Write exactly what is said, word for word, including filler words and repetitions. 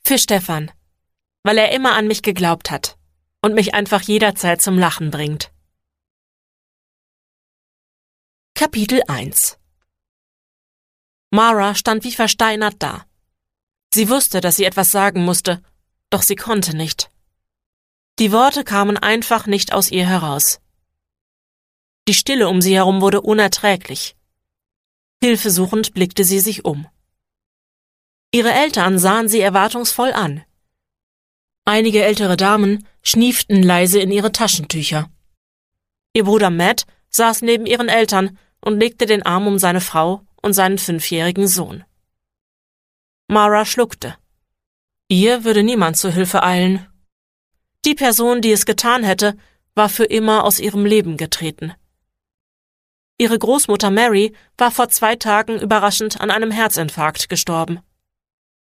Für Stefan, weil er immer an mich geglaubt hat und mich einfach jederzeit zum Lachen bringt. Kapitel eins. Mara stand wie versteinert da. Sie wusste, dass sie etwas sagen musste, doch sie konnte nicht. Die Worte kamen einfach nicht aus ihr heraus. Die Stille um sie herum wurde unerträglich. Hilfesuchend blickte sie sich um. Ihre Eltern sahen sie erwartungsvoll an. Einige ältere Damen schnieften leise in ihre Taschentücher. Ihr Bruder Matt saß neben ihren Eltern und legte den Arm um seine Frau und seinen fünfjährigen Sohn. Mara schluckte. Ihr würde niemand zu Hilfe eilen. Die Person, die es getan hätte, war für immer aus ihrem Leben getreten. Ihre Großmutter Mary war vor zwei Tagen überraschend an einem Herzinfarkt gestorben.